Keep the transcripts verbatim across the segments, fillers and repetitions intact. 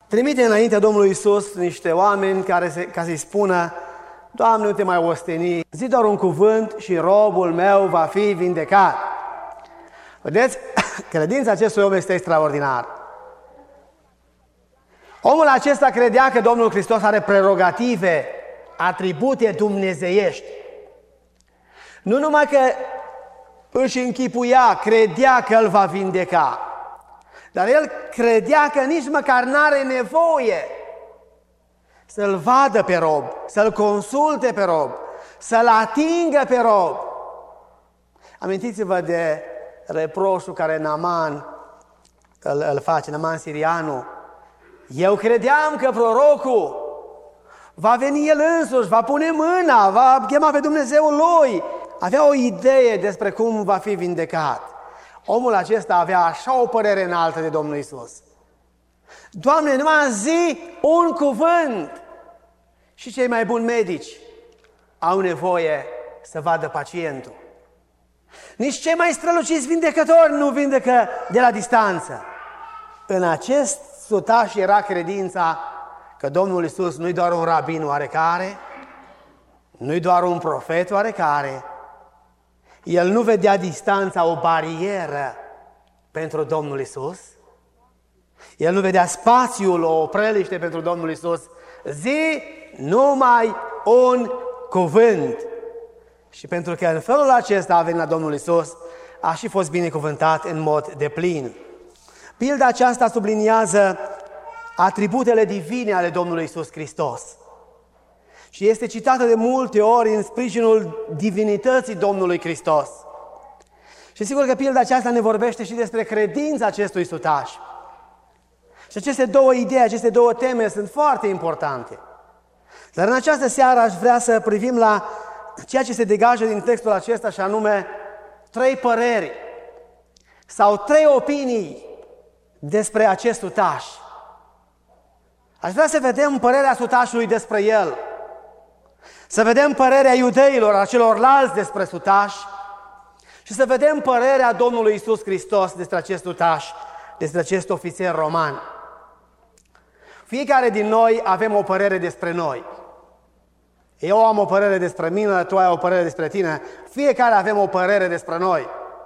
trimite înaintea Domnului Iisus niște oameni care se, ca să-i spună: Doamne, nu te mai osteni, zi doar un cuvânt și robul meu va fi vindecat. Vedeți, credința acestui om este extraordinară. Omul acesta credea că Domnul Hristos are prerogative, atribute dumnezeiești. Nu numai că își închipuia, credea că îl va vindeca, dar el credea că nici măcar n-are nevoie să-l vadă pe rob, să-l consulte pe rob, să-l atingă pe rob. Amintiți-vă de reproșul care Naaman îl, îl face, Naaman sirianul. Eu credeam că prorocul va veni el însuși, va pune mâna, va chema pe Dumnezeul lui. Avea o idee despre cum va fi vindecat. Omul acesta avea așa o părere înaltă de Domnul Iisus. Doamne, numai zi un cuvânt. Și cei mai buni medici au nevoie să vadă pacientul. Nici cei mai străluciți vindecători nu vindecă de la distanță. În acest sutaș era credința că Domnul Iisus nu-i doar un rabin oarecare, nu-i doar un profet oarecare. El nu vedea distanța o barieră pentru Domnul Iisus. El nu vedea spațiul o opreliște pentru Domnul Iisus. Zi numai un cuvânt. Și pentru că în felul acesta a venit la Domnul Iisus, a și fost binecuvântat în mod deplin. Pilda aceasta subliniază atributele divine ale Domnului Iisus Hristos. Și este citată de multe ori în sprijinul divinității Domnului Hristos. Și sigur că pilda aceasta ne vorbește și despre credința acestui sutaș. Și aceste două idei, aceste două teme sunt foarte importante. Dar în această seară aș vrea să privim la ceea ce se degajă din textul acesta, și anume trei păreri sau trei opinii despre acest sutaș. Aș vrea să vedem părerea sutașului despre el, să vedem părerea iudeilor, a celorlalți despre sutaș și să vedem părerea Domnului Iisus Hristos despre acest sutaș, despre acest ofițer roman. Fiecare din noi avem o părere despre noi. Eu am o părere despre mine, tu ai o părere despre tine. Fiecare avem o părere despre noi.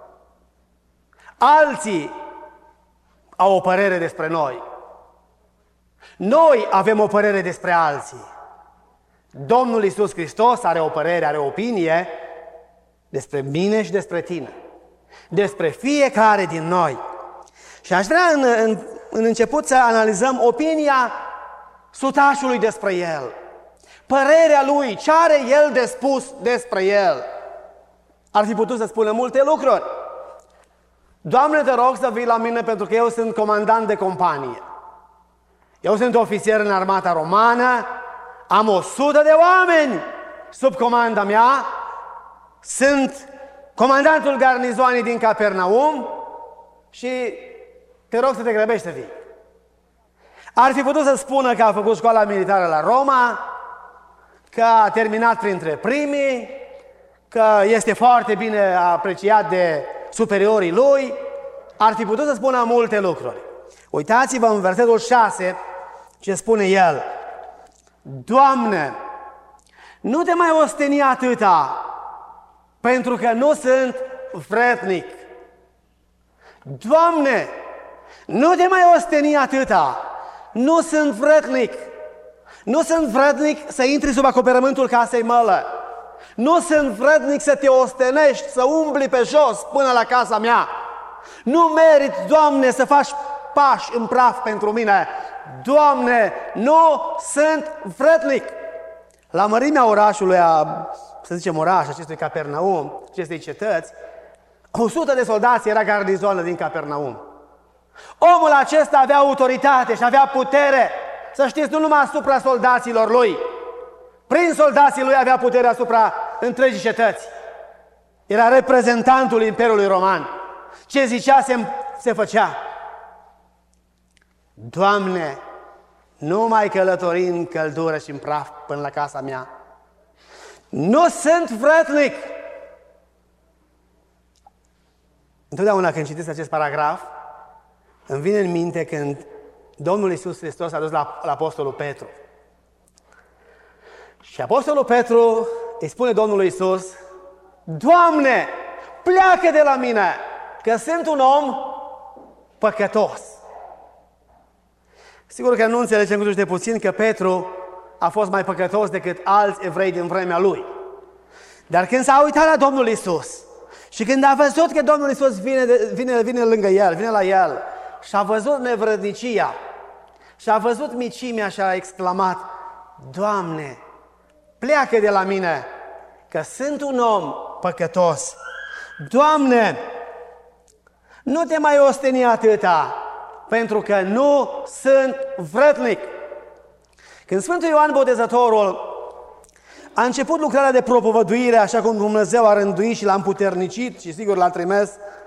Alții au o părere despre noi. Noi avem o părere despre alții. Domnul Iisus Hristos are o părere, are o opinie despre mine și despre tine. Despre fiecare din noi. Și aș vrea în, în, în început să analizăm opinia sutașului despre el. Părerea lui, ce are el de spus despre el. Ar fi putut să spună multe lucruri. Doamne, te rog să vii la mine pentru că eu sunt comandant de companie. Eu sunt ofițer în armata romană, am o sută de oameni sub comanda mea, sunt comandantul garnizoanei din Capernaum și te rog să te grăbești să vii. Ar fi putut să spună că a făcut școala militară la Roma, că a terminat printre primii, că este foarte bine apreciat de superiorii lui. Ar fi putut să spună multe lucruri. Uitați-vă în versetul șase ce spune el. Doamne, nu te mai osteni atâta, pentru că nu sunt vrednic. Doamne, nu te mai osteni atâta, nu sunt vrednic. Nu sunt vrednic să intri sub acoperământul casei mele. Nu sunt vrednic să te ostenești, să umbli pe jos până la casa mea. Nu meriți, Doamne, să faci pași în praf pentru mine. Doamne, nu sunt vrednic. La mărimea orașului, a, să zicem oraș, acestui Capernaum, acestei cetăți, o sută de soldați era garnizoană din Capernaum. Omul acesta avea autoritate și avea putere. Să știți, nu numai asupra soldaților lui. Prin soldații lui avea putere asupra întregii cetăți. Era reprezentantul Imperiului Roman. Ce zicea se, se făcea. Doamne, nu mai călători în căldură și în praf până la casa mea. Nu sunt vrednic. Întotdeauna când citesc acest paragraf, îmi vine în minte când Domnul Iisus Hristos a dus la, la Apostolul Petru. Și Apostolul Petru îi spune Domnului Iisus: Doamne, pleacă de la mine, că sunt un om păcătos. Sigur că nu înțelegem cu de puțin că Petru a fost mai păcătos decât alți evrei din vremea lui. Dar când s-a uitat la Domnul Iisus și când a văzut că Domnul Iisus vine, vine, vine lângă el, vine la el și a văzut nevrădnicia și a văzut micimea și a exclamat: Doamne, pleacă de la mine, că sunt un om păcătos. Doamne, nu te mai osteni atâta, pentru că nu sunt vrednic. Când Sfântul Ioan Botezătorul a început lucrarea de propovăduire, așa cum Dumnezeu a rânduit și l-a împuternicit și sigur l-a trimis,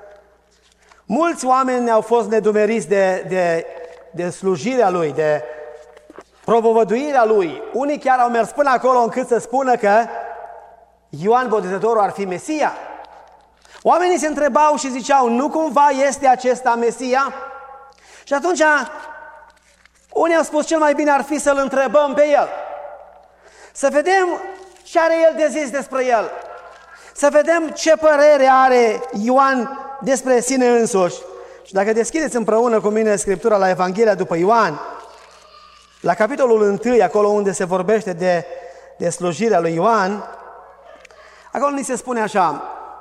mulți oameni au fost nedumeriți de, de, de slujirea lui, de propovăduirea lui. Unii chiar au mers până acolo încât să spună că Ioan Botezătorul ar fi Mesia. Oamenii se întrebau și ziceau: nu cumva este acesta Mesia? Și atunci unii au spus: cel mai bine ar fi să-l întrebăm pe el, să vedem ce are el de zis despre el, să vedem ce părere are Ioan despre sine însuși. Și dacă deschideți împreună cu mine Scriptura la Evanghelia după Ioan, la capitolul unu, acolo unde se vorbește de, de slujirea lui Ioan, acolo ni se spune așa,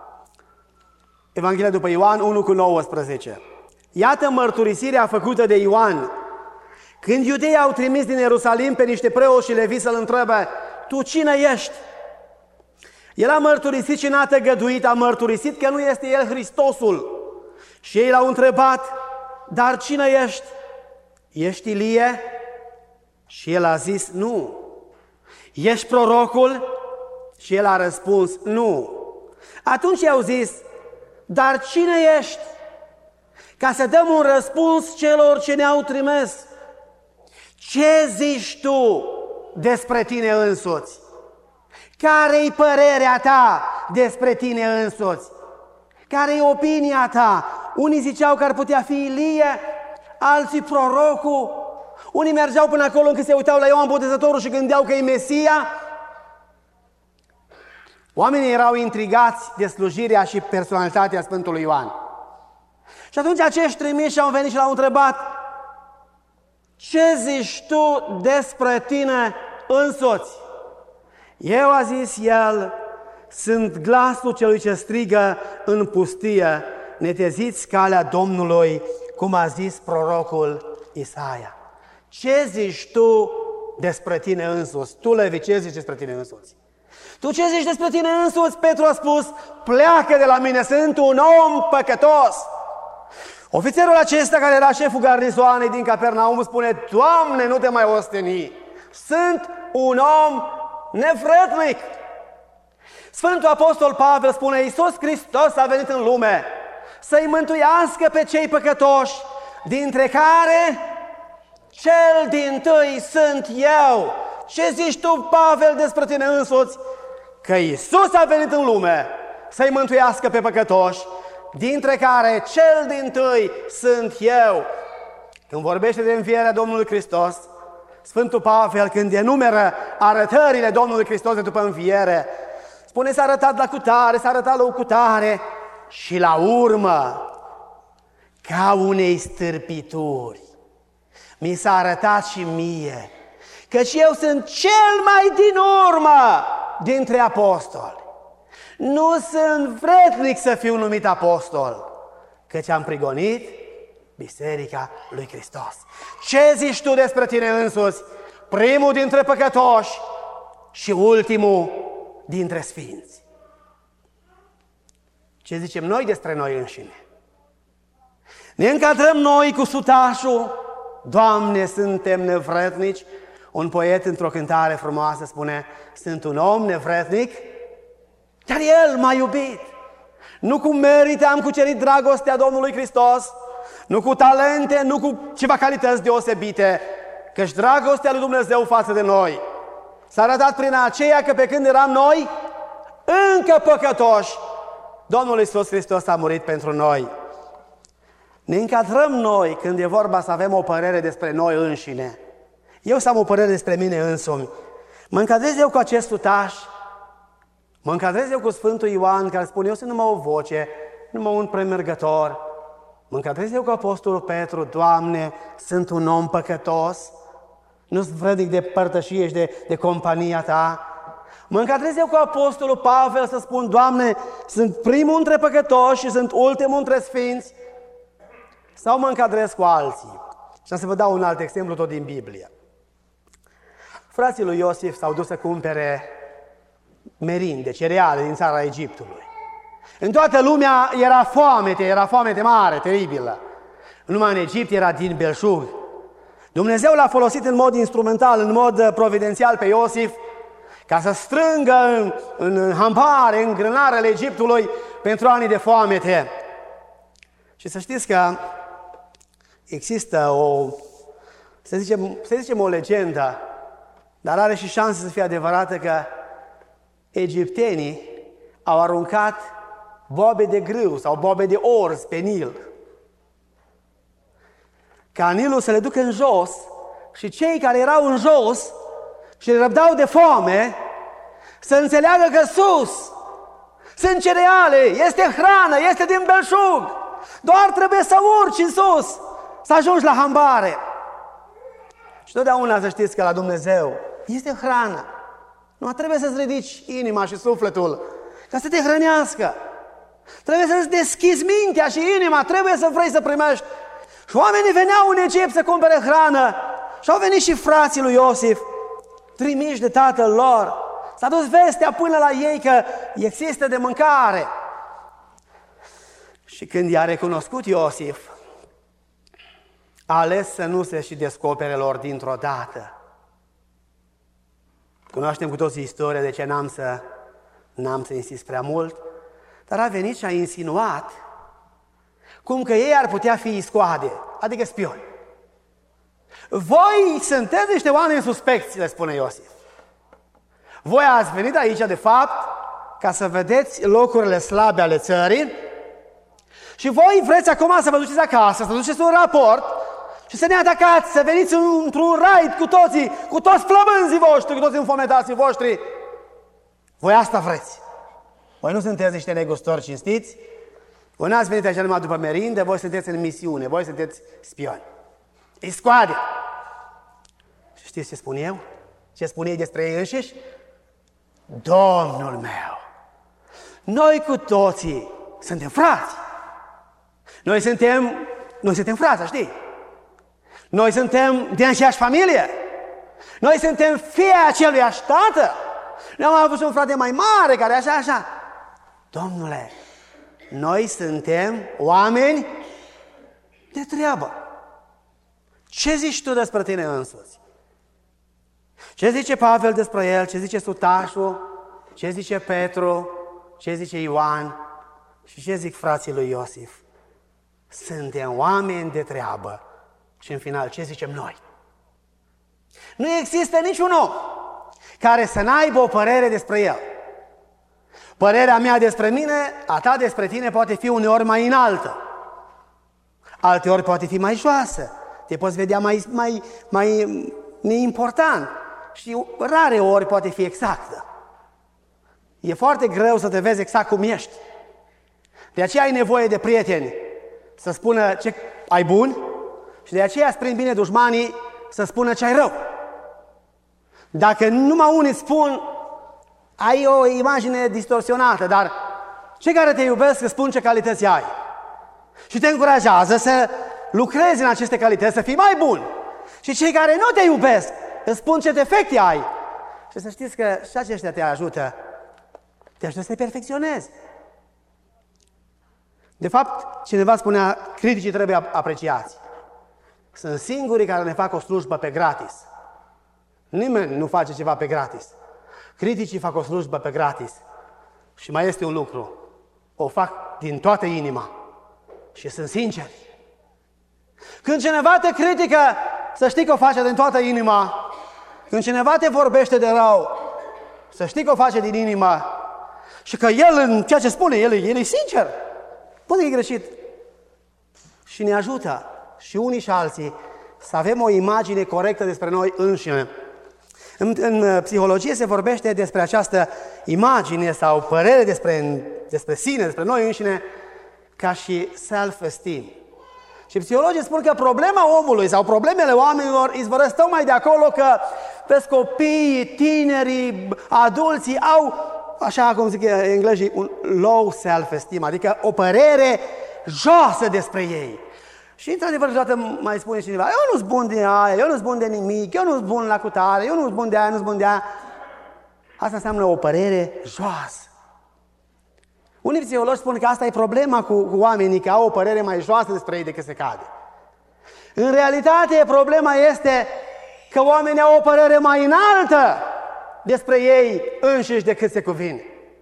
Evanghelia după Ioan unu cu nouăsprezece. Iată mărturisirea făcută de Ioan, când iudeii au trimis din Ierusalim pe niște preoți și leviți să-l întrebe: tu cine ești? El a mărturisit și n-a tăgăduit, a mărturisit că nu este el Hristosul. Și ei l-au întrebat: dar cine ești? Ești Ilie? Și el a zis: nu. Ești prorocul? Și el a răspuns: nu. Atunci i-au zis: dar cine ești? Ca să dăm un răspuns celor ce ne-au trimis. Ce zici tu despre tine însuți? Care-i părerea ta despre tine însuți? Care-i opinia ta? Unii ziceau că ar putea fi Ilie, alții prorocul. Unii mergeau până acolo încât se uitau la Ioan Botezătorul și gândeau că e Mesia. Oamenii erau intrigați de slujirea și personalitatea Sfântului Ioan. Și atunci acești trimiși au venit și l-au întrebat: ce zici tu despre tine însuți? Eu, a zis el, sunt glasul celui ce strigă în pustie: neteziți calea Domnului, cum a zis prorocul Isaia. Ce zici tu despre tine însuți? Tu, Levi, ce zici despre tine însuți? Tu ce zici despre tine însuți? Petru a spus: pleacă de la mine, sunt un om păcătos. Ofițerul acesta, care era șeful garnizoanei din Capernaum, spune: Doamne, nu te mai osteni, sunt un om nevrednic. Sfântul Apostol Pavel spune: Iisus Hristos a venit în lume să-i mântuiască pe cei păcătoși, dintre care cel dintâi sunt eu. Ce zici tu, Pavel, despre tine însuți? Că Iisus a venit în lume să-i mântuiască pe păcătoși, dintre care cel dintâi sunt eu. Când vorbește de învierea Domnului Hristos, Sfântul Pavel, când enumeră arătările Domnului Hristos de după înviere, spune: s-a arătat la cutare, s-a arătat la o cutare și la urmă, ca unei stârpituri, mi s-a arătat și mie, căci eu sunt cel mai din urmă dintre apostoli. Nu sunt vrednic să fiu numit apostol, căci am prigonit Biserica lui Hristos. Ce zici tu despre tine însuți? Primul dintre păcătoși și ultimul dintre sfinți. Ce zicem noi despre noi înșine? Ne încadrăm noi cu sutașul: Doamne, suntem nevrednici? Un poet într-o cântare frumoasă spune: sunt un om nevrednic, dar El m-a iubit. Nu cu merite am cucerit dragostea Domnului Hristos, nu cu talente, nu cu ceva calități deosebite, căci dragostea lui Dumnezeu față de noi s-a arătat prin aceea că pe când eram noi încă păcătoși, Domnul Iisus Hristos a murit pentru noi. Ne încadrăm noi când e vorba să avem o părere despre noi înșine. Eu să am o părere despre mine însumi. Mă încadrez eu cu acest sutaș, mă încadrez eu cu Sfântul Ioan, care spune, eu sunt numai o voce, numai un premergător. Mă încadrez eu cu Apostolul Petru, Doamne, sunt un om păcătos, nu-s vrednic de părtășie și de, de compania Ta. Mă încadrez eu cu Apostolul Pavel să spun, Doamne, sunt primul între păcătoși și sunt ultimul între sfinți. Sau mă încadrez cu alții. Și am să vă dau un alt exemplu tot din Biblie. Frații lui Iosif s-au dus să cumpere merinde, cereale din țara Egiptului. În toată lumea era foamete, era foamete mare, teribilă. Numai în Egipt era din belșug. Dumnezeu l-a folosit în mod instrumental, în mod providențial pe Iosif, ca să strângă în, în hampare, în grânarele Egiptului pentru anii de foamete. Și să știți că există o, să zicem, să zicem o legendă, dar are și șanse să fie adevărată, că egiptenii au aruncat bobe de grâu sau bobe de orz pe Nil, ca Nilul să le ducă în jos și cei care erau în jos și le răbdau de foame să înțeleagă că sus sunt cereale, este hrană, este din belșug, doar trebuie să urci în sus, să ajungi la hambare. Și totdeauna să știți că la Dumnezeu este hrană. Nu trebuie să-ți ridici inima și sufletul ca să te hrănească. Trebuie să-ți deschizi mintea și inima, trebuie să vrei să primești. Și oamenii veneau în Egipt să cumpere hrană și au venit și frații lui Iosif, trimiși de tatăl lor. S-a dus vestea până la ei că există de mâncare. Și când i-a recunoscut Iosif, a ales să nu se și descopere lor dintr-o dată. Cunoaștem cu toții istoria, de ce n-am să, n-am să insist prea mult, dar a venit și a insinuat cum că ei ar putea fi iscoade, adică spioni. Voi sunteți niște oameni suspecți, le spune Iosif. Voi ați venit aici, de fapt, ca să vedeți locurile slabe ale țării și voi vreți acum să vă duceți acasă, să duceți un raport și să ne atacați, să veniți într-un raid cu toții, cu toți flămânzii voștri, cu toți înfometații voștri. Voi asta vreți. Voi nu sunteți niște negustori cinstiți, voi n-ați venit aici numai după merinde, voi sunteți în misiune, voi sunteți spioni. Iscoade! Și știți ce spun eu? Ce spun ei despre ei înșiși? Domnul meu! Noi cu toții suntem frați. Noi suntem, noi suntem frați, știi? Noi suntem din aceeași familie. Noi suntem fii aceluiași tată. Noi am avut un frate mai mare care așa, așa. Domnule, noi suntem oameni de treabă. Ce zici tu despre tine însuți? Ce zice Pavel despre el? Ce zice sutașul? Ce zice Petru? Ce zice Ioan? Și ce zic frații lui Iosif? Suntem oameni de treabă. Și în final, ce zicem noi? Nu există niciun om care să n-aibă o părere despre el. Părerea mea despre mine, a ta despre tine poate fi uneori mai înaltă. Alteori poate fi mai joasă. Te poți vedea mai, mai, mai neimportant. Și rare ori poate fi exactă. E foarte greu să te vezi exact cum ești. De aceea ai nevoie de prieteni să spună ce ai bun și de aceea îți prind bine dușmanii să spună ce ai rău. Dacă numai unii spun, ai o imagine distorsionată, dar cei care te iubesc îți spun ce calități ai. Și te încurajează să lucrezi în aceste calități, să fii mai bun. Și cei care nu te iubesc îți spun ce defecte ai. Și să știți că și aceștia te ajută. Te ajută să te perfecționezi. De fapt, cineva spunea, criticii trebuie apreciați. Sunt singurii care ne fac o slujbă pe gratis. Nimeni nu face ceva pe gratis. Criticii fac o slujbă pe gratis. Și mai este un lucru. O fac din toată inima. Și sunt sinceri. Când cineva te critică, să știi că o face din toată inima. Când cineva te vorbește de rău, să știi că o face din inimă. Și că el, în ceea ce spune, el, el e sincer. Poate că e greșit. și ne ajută și unii și alții să avem o imagine corectă despre noi înșine. În, în psihologie se vorbește despre această imagine sau părere despre, despre sine, despre noi înșine, ca și self-esteem. Și psihologii spun că problema omului sau problemele oamenilor izvorăsc tocmai de acolo că, vezi, copiii, tinerii, adulții au, așa cum zic englezii, un low self-esteem, adică o părere joasă despre ei. Și într-adevăr, deodată mai spune cineva, eu nu sunt bun de aia, eu nu sunt bun de nimic, eu nu sunt bun la cutare, eu nu sunt bun de aia, nu sunt bun de aia. Asta înseamnă o părere joasă. Unii psihologi spun că asta e problema cu, cu oamenii, că au o părere mai joasă despre ei decât se cade. În realitate, problema este că oamenii au o părere mai înaltă despre ei înșiși decât se cuvine.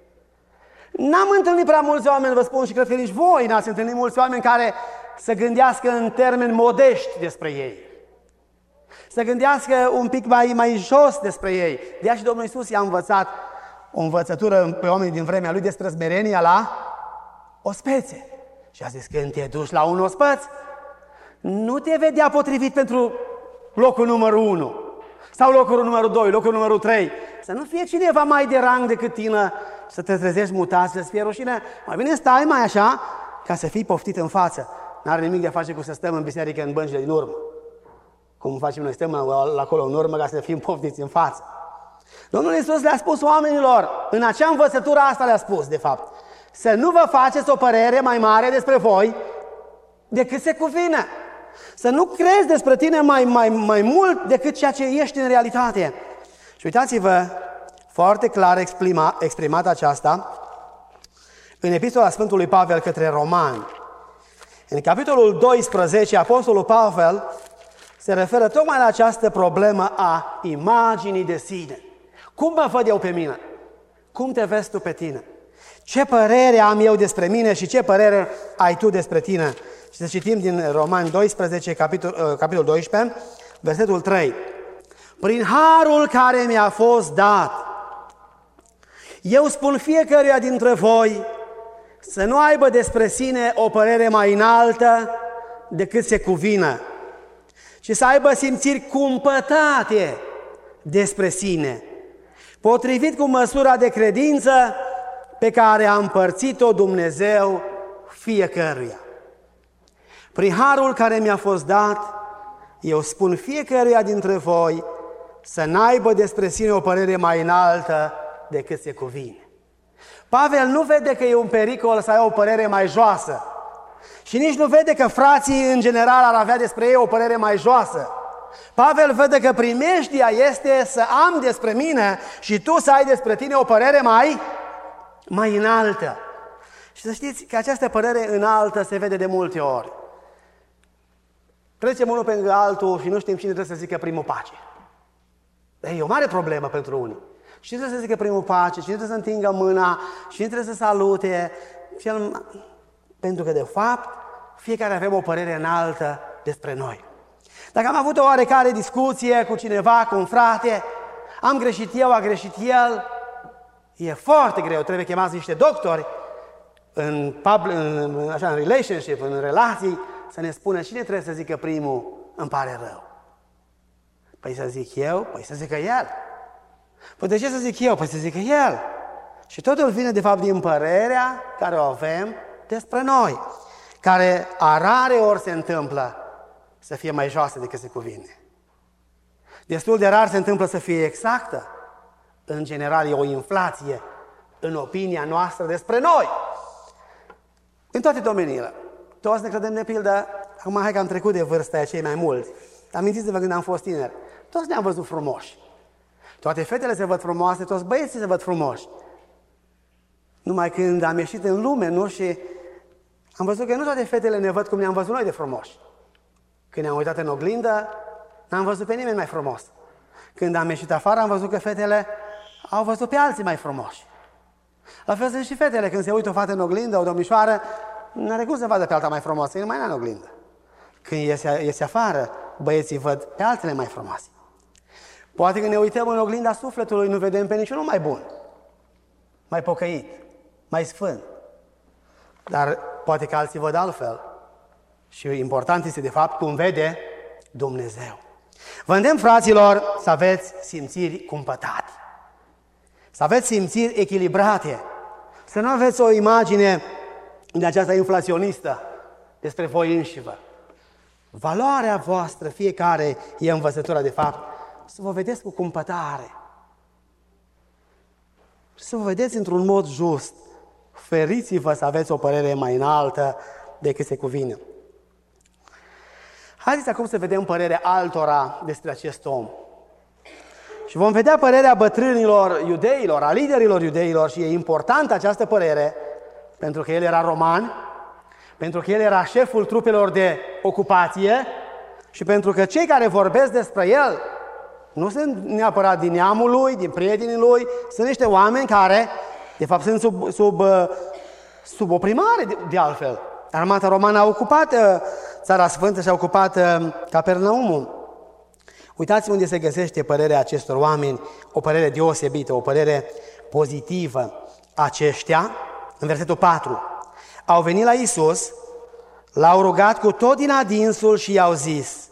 N-am întâlnit prea mulți oameni, vă spun, și cred că nici voi n-ați întâlnit mulți oameni care să gândească în termeni modești despre ei. Să gândească un pic mai, mai jos despre ei. De aceea și Domnul Iisus i-a învățat o învățătură pe oamenii din vremea Lui despre smerenia la ospețe. Și a zis, când te duci la un ospăț, nu te vedea potrivit pentru locul numărul unu. Sau locul numărul doi, locul numărul trei. Să nu fie cineva mai de rang decât tine, să te trezești mutat, să-ți fie rușine. Mai bine stai mai așa, ca să fii poftit în față. N-are nimic de a face cu să stăm în biserică în băncile din urmă. Cum facem noi, stăm acolo în urmă ca să fim poftiți în față. Domnul Iisus le-a spus oamenilor, în acea învățătură asta le-a spus, de fapt, să nu vă faceți o părere mai mare despre voi decât se cuvine. Să nu crezi despre tine mai, mai, mai mult decât ceea ce ești în realitate. Și uitați-vă, foarte clar exprima, exprimat aceasta în epistola Sfântului Pavel către Romani. În capitolul doisprezece, Apostolul Pavel se referă tocmai la această problemă a imaginii de sine. Cum mă văd eu pe mine? Cum te vezi tu pe tine? Ce părere am eu despre mine și ce părere ai tu despre tine? Și să citim din Romani doisprezece, capitol, capitolul doisprezece, versetul trei. Prin harul care mi-a fost dat, eu spun fiecăruia dintre voi să nu aibă despre sine o părere mai înaltă decât se cuvine, și să aibă simțiri cumpătate despre sine, potrivit cu măsura de credință pe care a împărțit-o Dumnezeu fiecăruia. Prin harul care mi-a fost dat, eu spun fiecăruia dintre voi să n-aibă despre sine o părere mai înaltă decât se cuvine. Pavel nu vede că e un pericol să ai o părere mai joasă și nici nu vede că frații în general ar avea despre ei o părere mai joasă. Pavel vede că primejdia este să am despre mine și tu să ai despre tine o părere mai, mai înaltă. Și să știți că această părere înaltă se vede de multe ori. Trecem unul pe altul și nu știm cine trebuie să zică primul pace. E o mare problemă pentru unii. Cine trebuie să zică primul pace, cine trebuie să întingă mâna, cine trebuie să salute. Pentru că, de fapt, fiecare avem o părere înaltă despre noi. Dacă am avut o oarecare discuție cu cineva, cu un frate, am greșit eu, a greșit el, e foarte greu, trebuie chemați niște doctori în, pub, în, așa, în relationship, în relații, să ne spună cine trebuie să zică primul, îmi pare rău. Păi să zic eu? Păi să zică el. Păi de ce să zic eu? Păi să zică el. Și totul vine de fapt din părerea care o avem despre noi, care a rare ori se întâmplă să fie mai joasă decât se cuvine. Destul de rar se întâmplă să fie exactă. În general e o inflație în opinia noastră despre noi. În toate domeniile. Toți ne credem, de pildă, acum hai că am trecut de vârsta aia cei mai mulți. Amintiți-vă când am fost tineri. Toți ne-am văzut frumoși. Toate fetele se văd frumoase, toți băieții se văd frumoși. Numai când am ieșit în lume, nu? Și am văzut că nu toate fetele ne văd cum ne-am văzut noi de frumoși. Când ne-am uitat în oglindă, n-am văzut pe nimeni mai frumos. Când am ieșit afară, am văzut că fetele au văzut pe alții mai frumoși. La fel sunt și fetele, când se uită o fată în oglindă, o domnișoară, n-are cum să vadă pe alta mai frumoasă, e mai în oglindă. Când iese, iese afară, băieții văd pe altele mai frumoase. Poate când ne uităm în oglinda sufletului, nu vedem pe niciunul mai bun, mai pocăit, mai sfânt. Dar poate că alții văd altfel Și important este de fapt cum vede Dumnezeu. Vă îndemn, fraților, să aveți simțiri cumpătate, să aveți simțiri echilibrate, să nu aveți o imagine de aceasta inflaționistă despre voi înșivă. Valoarea voastră, fiecare e învățătura de fapt, să vă vedeți cu cumpătare, să vă vedeți într-un mod just. Feriți-vă să aveți o părere mai înaltă decât se cuvine. Haideți acum să vedem părerea altora despre acest om. Și vom vedea părerea bătrânilor iudeilor, a liderilor iudeilor, și e importantă această părere, pentru că el era roman, pentru că el era șeful trupelor de ocupație și pentru că cei care vorbesc despre el nu sunt neapărat din neamul lui, din prietenii lui, sunt niște oameni care, de fapt, sunt sub, sub, sub oprimare de, de altfel. Armata romană a ocupat Țara Sfântă și a ocupat Capernaumul. Uitați unde se găsește părerea acestor oameni, o părere deosebită, o părere pozitivă. Aceștia, în versetul patru, au venit la Iisus, l-au rugat cu tot din adinsul și i-au zis: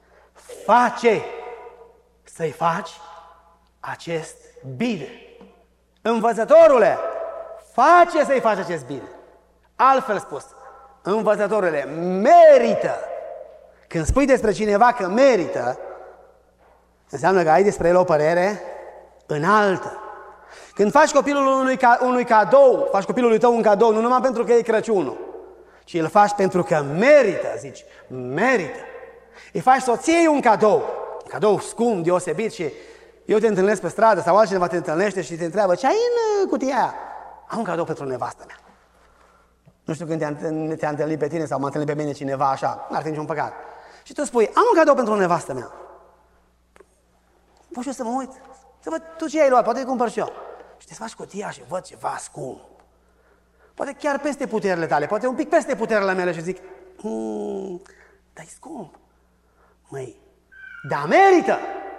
face să-i faci acest bine. Învățătorule, face să-i faci acest bine. Altfel spus, învățătorule, merită. Când spui despre cineva că merită, înseamnă că ai despre el o părere înaltă. Când faci copilului unui, ca, unui cadou, faci copilului tău un cadou, nu numai pentru că e Crăciunul, ci îl faci pentru că merită, zici, merită. Îi faci soției un cadou, un cadou scump, deosebit, și eu te întâlnesc pe stradă sau altcineva te întâlnește și te întreabă: ce ai în cutia aia? Am un cadou pentru nevastă mea. Nu știu când te-a, te-a întâlnit pe tine sau m-a întâlnit pe mine cineva așa, n-ar fi niciun păcat. Și tu spui: am un cadou pentru nevastă mea. Pot și eu să mă uit, să văd tu ce ai luat, poate îi cumpăr și eu. Și te faci cutia și văd ceva scump. Poate chiar peste puterile tale, poate un pic peste puterile mele, și zic: hmm, dar e scump. Măi, dar merită!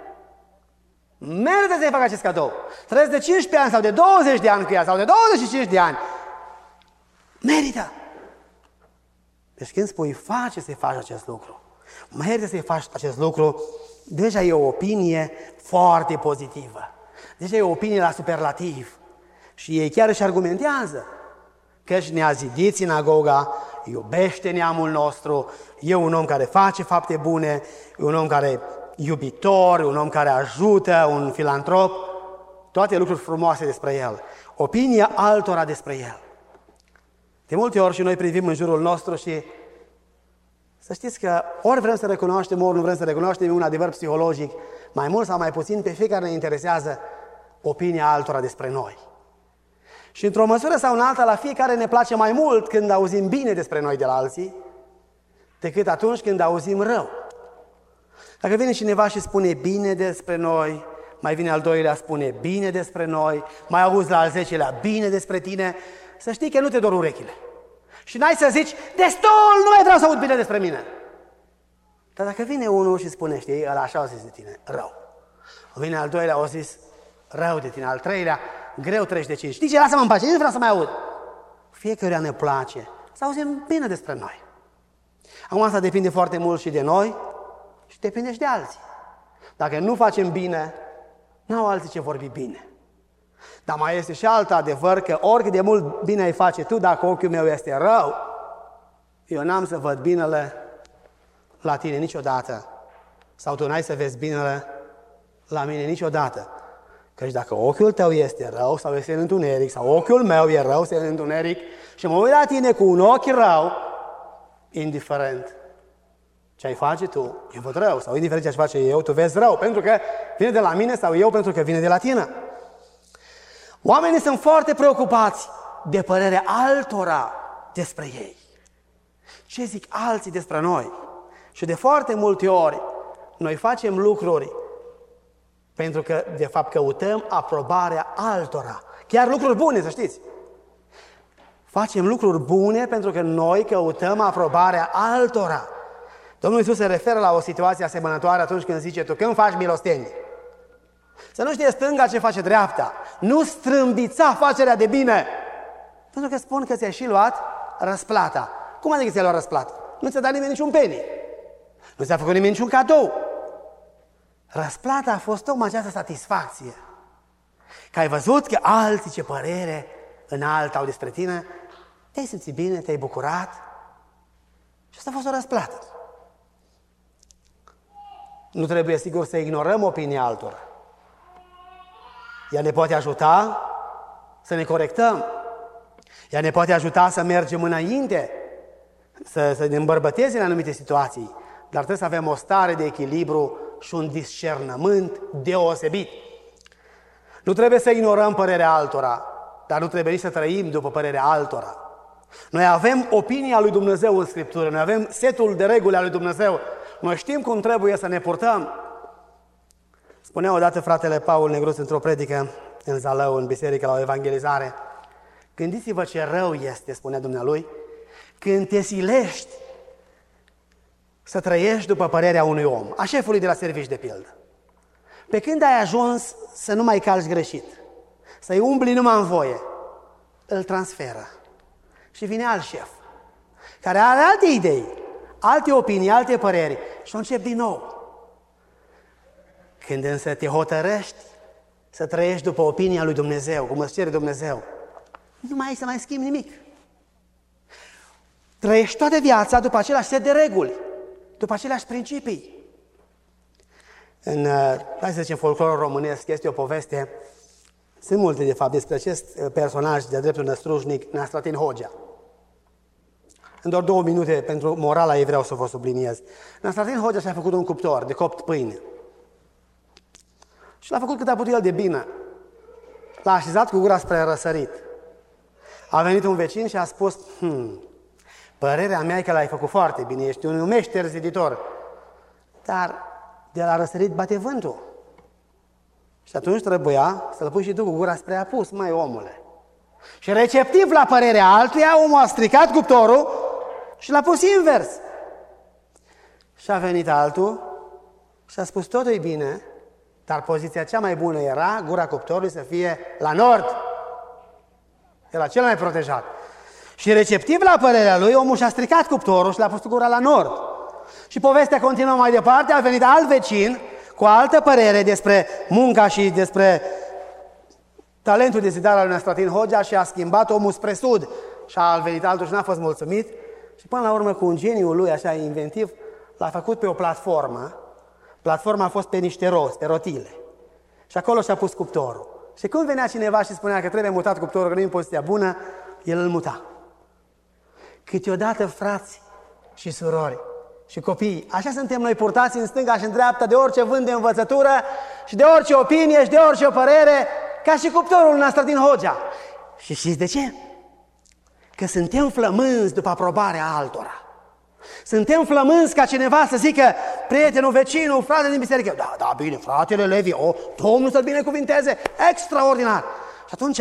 Merită să-i fac acest cadou. Trăiesc de cincisprezece ani sau de douăzeci de ani cu ea, sau de douăzeci și cinci de ani. Merită! Deci când spui face să-i faci acest lucru, merită să-i faci acest lucru, deja e o opinie foarte pozitivă. Deja e o opinie la superlativ. Și ei chiar își argumentează: căci ne-a zidit sinagoga, iubește neamul nostru, e un om care face fapte bune, e un om care e iubitor, un om care ajută, un filantrop, toate lucruri frumoase despre el. Opinia altora despre el. De multe ori și noi privim în jurul nostru și să știți că ori vrem să recunoaștem, ori nu vrem să recunoaștem, e un adevăr psihologic, mai mult sau mai puțin, pe fiecare ne interesează opinia altora despre noi. Și într-o măsură sau în alta, la fiecare ne place mai mult când auzim bine despre noi de la alții, decât atunci când auzim rău. Dacă vine cineva și spune bine despre noi, mai vine al doilea, spune bine despre noi, mai auzi la al zecelea bine despre tine, să știi că nu te dor urechile. Și n-ai să zici: destul, nu mai vreau să aud bine despre mine. Dar dacă vine unul și spune: știi, ăla așa o zis de tine, rău. Vine al doilea, o zis rău de tine, al treilea, greu treci de cinci. Știi ce, lasă-mă în pace, nici nu vreau să mai aud. Fiecare ne place să auzim bine despre noi. Acum asta depinde foarte mult și de noi și depinde și de alții. Dacă nu facem bine, n-au alții ce vorbi bine. Dar mai este și alt adevăr, că oricât de mult bine ai face tu, dacă ochiul meu este rău, eu n-am să văd binele la tine niciodată. Sau tu n-ai să vezi binele la mine niciodată. Căci dacă ochiul tău este rău sau este în întuneric, sau ochiul meu e rău, este în întuneric, și mă uit la tine cu un ochi rău, indiferent ce ai face tu, eu văd rău, sau indiferent ce aș face eu, tu vezi rău, pentru că vine de la mine, sau eu pentru că vine de la tine. Oamenii sunt foarte preocupați de părerea altora despre ei. Ce zic alții despre noi? Și de foarte multe ori noi facem lucruri pentru că, de fapt, căutăm aprobarea altora. Chiar lucruri bune, să știți. Facem lucruri bune pentru că noi căutăm aprobarea altora. Domnul Iisus se referă la o situație asemănătoare atunci când zice: tu când faci milostenie, să nu știe stânga ce face dreapta, nu strâmbița facerea de bine, pentru că spun că ți-ai și luat răsplata. Cum adică ți-ai luat răsplata? Nu ți-a dat nimeni niciun penny. Nu ți-a făcut nimeni niciun cadou. Răsplata a fost tocmai această satisfacție. Că ai văzut că alții ce părere înaltă au despre tine, te-ai simțit bine, te-ai bucurat și asta a fost o răsplată. Nu trebuie, sigur, să ignorăm opinia altora. Ea ne poate ajuta să ne corectăm. Ea ne poate ajuta să mergem înainte, să, să ne îmbărbăteze în anumite situații. Dar trebuie să avem o stare de echilibru și un discernământ deosebit. Nu trebuie să ignorăm părerea altora, dar nu trebuie nici să trăim după părerea altora. Noi avem opinia lui Dumnezeu în Scriptură, noi avem setul de reguli al lui Dumnezeu. Noi știm cum trebuie să ne purtăm. Spunea odată fratele Paul Negruț într-o predică în Zalău, în biserică, la o evangelizare: gândiți-vă ce rău este, spunea dumnealui, când te silești să trăiești după părerea unui om, a șefului de la servici de pildă. Pe când ai ajuns să nu mai calci greșit, să-i umbli numai în voie, îl transferă. Și vine alt șef, care are alte idei, alte opinii, alte păreri și o încep din nou. Când însă te hotărăști să trăiești după opinia lui Dumnezeu, cum îți cere Dumnezeu, nu mai ai să mai schimbi nimic. Trăiești toată viața după același set de reguli, după aceleași principii. În, hai să zicem, folclorul românesc este o poveste, sunt multe de fapt, despre acest personaj de dreptul năstrușnic, Nastratin Hoxha. În doar două minute, pentru morala ei vreau să vă subliniez. Nastratin Hoxha și-a făcut un cuptor de copt pâine. Și l-a făcut cât a putut el de bine. L-a așezat cu gura spre răsărit. A venit un vecin și a spus: hmm, părerea mea e că l-ai făcut foarte bine, ești un meșter ziditor, dar de la răsărit bate vântul. Și atunci trebuia să-l pui și tu cu gura spre apus, mai omule. Și receptiv la părerea altuia, omul a stricat cuptorul și l-a pus invers. Și a venit altul și a spus: totul e bine, dar poziția cea mai bună era gura cuptorului să fie la nord. Era cel mai protejat. Și receptiv la părerea lui, omul și-a stricat cuptorul și l-a pus gura la nord. Și povestea continuă mai departe, a venit alt vecin cu altă părere despre munca și despre talentul de zidare al lui Nastratin Hoxha și a schimbat omul spre sud. Și a venit altul și n-a fost mulțumit și până la urmă, cu un geniu lui așa inventiv, l-a făcut pe o platformă. Platforma a fost pe niște roți, pe rotile. Și acolo și-a pus cuptorul. Și când venea cineva și spunea că trebuie mutat cuptorul, că nu e în poziția bună, el îl muta. Câteodată, frați și surori și copii, așa suntem noi purtați în stânga și în dreapta de orice vânt de învățătură și de orice opinie și de orice părere, ca și cuptorul Nastratin Hoxha. Și știți de ce? Că suntem flămânzi după aprobarea altora. Suntem flămânzi ca cineva să zică: prietenul, vecinul, fratele din biserică, da, da, bine, fratele Levi, o, Domnul să-l binecuvinteze, extraordinar. Și atunci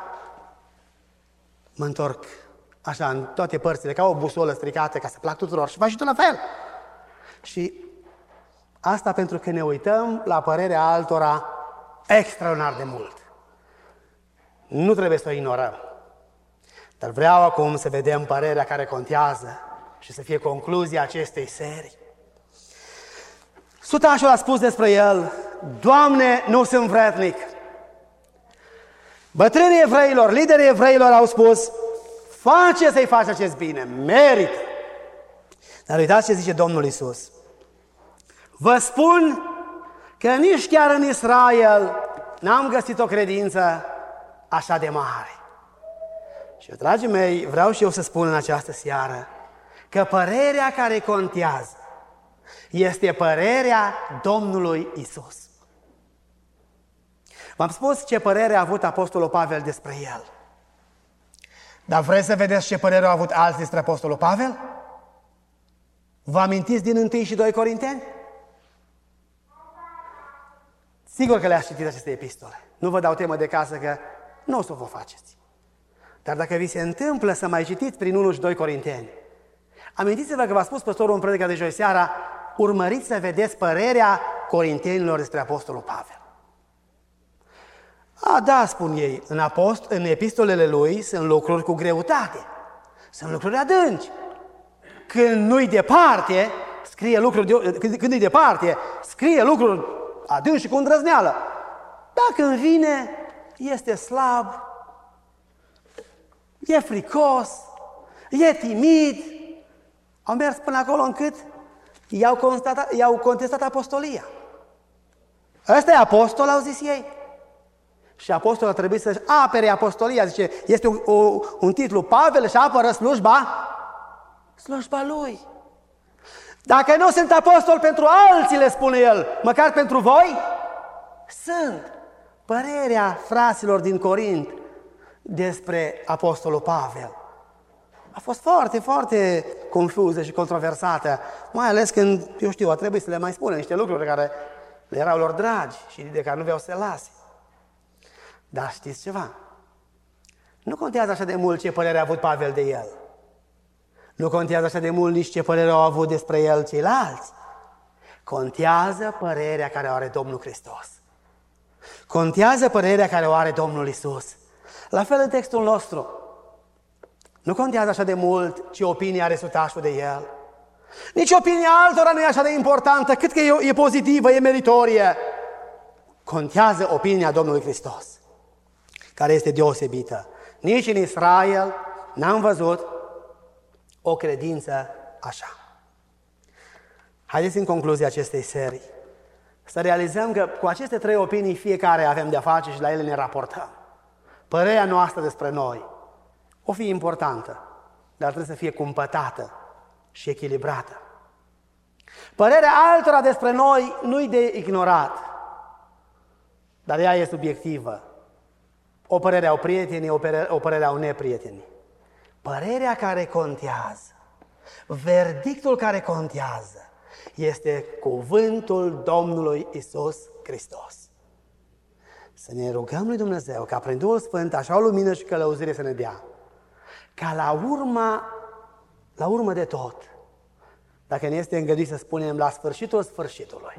mă întorc așa în toate părțile, ca o busolă stricată, ca să plac tuturor, și faci și tu la fel. Și asta pentru că ne uităm la părerea altora extraordinar de mult. Nu trebuie să o ignorăm. Dar vreau acum să vedem părerea care contează și să fie concluzia acestei serii. Sutașul a spus despre el: Doamne, nu sunt vrednic. Bătrânii evreilor, liderii evreilor au spus: face să-i faci acest bine, merită. Dar uitați ce zice Domnul Iisus: vă spun că nici chiar în Israel n-am găsit o credință așa de mare. Și, dragii mei, vreau și eu să spun în această seară că părerea care contează este părerea Domnului Iisus. V-am spus ce părere a avut Apostolul Pavel despre el. Dar vreți să vedeți ce părere au avut alții despre Apostolul Pavel? Vă amintiți din întâi și doi Corinteni? Sigur că le-ați citit aceste epistole. Nu vă dau temă de casă că nu o să vă faceți. Dar dacă vi se întâmplă să mai citiți prin unu și doi Corinteni, amintiți-vă că v-a spus păstorul în predica de joi seara: urmăriți să vedeți părerea corintenilor despre Apostolul Pavel. A, da, spun ei, în, apost- în epistolele lui sunt lucruri cu greutate, sunt lucruri adânci. când nu-i departe, scrie lucruri, de, când, când e departe, scrie lucruri adânci și cu îndrăzneală. Dacă îmi vine, este slab, e fricos, e timid. Au mers până acolo încât i-au, constatat, i-au contestat apostolia. Ăsta e apostol, au zis ei. Și apostolul a trebuit să-și apere apostolia. Zice, este un, un, un titlu, Pavel își apără slujba, slujba lui. Dacă nu sunt apostol pentru alții, le spune el, măcar pentru voi, sunt. Părerea fraților din Corint despre apostolul Pavel a fost foarte, foarte confuză și controversată, mai ales când, eu știu, a trebuit să le mai spună niște lucruri care le erau lor dragi și de care nu vreau să le lase. Dar știți ceva? Nu contează așa de mult ce părere a avut Pavel de el. Nu contează așa de mult nici ce părere au avut despre el ceilalți. Contează părerea care o are Domnul Hristos. Contează părerea care o are Domnul Iisus. La fel în textul nostru. Nu contează așa de mult ce opinie are sutașul de el. Nici opinia altora nu e așa de importantă, cât că e, e pozitivă, e meritorie. Contează opinia Domnului Hristos, care este deosebită. Nici în Israel n-am văzut o credință așa. Haideți în concluzia acestei serii să realizăm că cu aceste trei opinii fiecare avem de-a face și la ele ne raportăm. Părerea noastră despre noi o fi importantă, dar trebuie să fie cumpătată și echilibrată. Părerea altora despre noi nu-i de ignorat, dar ea e subiectivă. O părere au prietenii, o părere, o părere au neprietenii. Părerea care contează, verdictul care contează, este cuvântul Domnului Iisus Hristos. Să ne rugăm lui Dumnezeu ca prin Duhul Sfânt așa o lumină și călăuzire să ne dea, ca la urma, la urmă de tot, dacă ne este îngăduit să spunem la sfârșitul sfârșitului,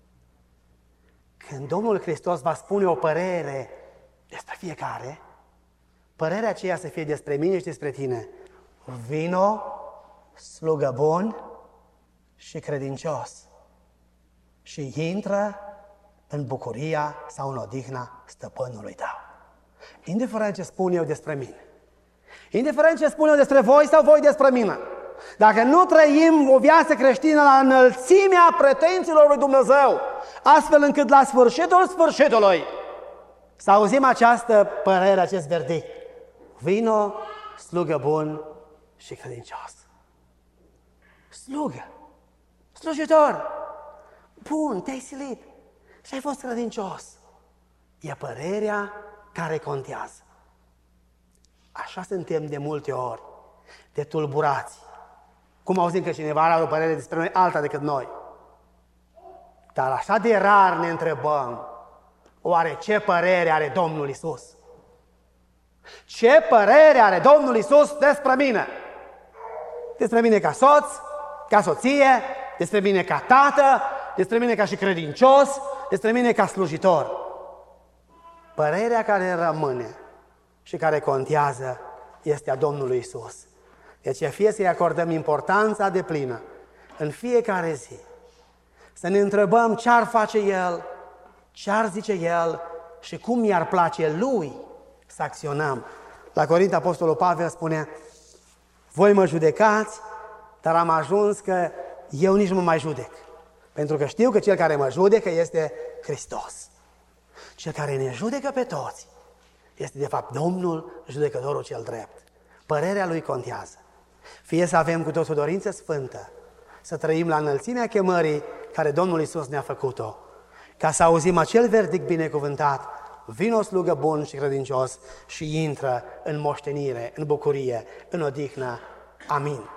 când Domnul Hristos va spune o părere despre fiecare, părerea aceea să fie despre mine și despre tine: vino, slugă bun și credincios, și intră în bucuria sau în odihna stăpânului tău. Indiferent ce spun eu despre mine, indiferent ce spun eu despre voi sau voi despre mine, dacă nu trăim o viață creștină la înălțimea pretențiilor lui Dumnezeu, astfel încât la sfârșitul sfârșitului să auzim această părere, acest verdict: vino, slugă bun și credincios. Slugă, slujitor, bun, te-ai silit și ai fost credincios. E părerea care contează. Așa suntem de multe ori, de tulburați. Cum auzim că cineva are o părere despre noi alta decât noi. Dar așa de rar ne întrebăm: oare ce părere are Domnul Iisus? Ce părere are Domnul Iisus despre mine? Despre mine ca soț, ca soție, despre mine ca tată, despre mine ca și credincios, despre mine ca slujitor. Părerea care rămâne și care contează este a Domnului Iisus. De aceea fie să-i acordăm importanța deplină în fiecare zi. Să ne întrebăm ce ar face El, ce ar zice El și cum i-ar place Lui să acționăm. La Corint, Apostolul Pavel spune: voi mă judecați, dar am ajuns că eu nici nu mă mai judec. Pentru că știu că Cel care mă judecă este Hristos. Cel care ne judecă pe toți este de fapt Domnul, judecătorul cel drept. Părerea Lui contează. Fie să avem cu toți o dorință sfântă, să trăim la înălțimea chemării care Domnul Iisus ne-a făcut-o, ca să auzim acel verdict binecuvântat: vino, slugă bun și credincios, și intră în moștenire, în bucurie, în odihnă. Amin.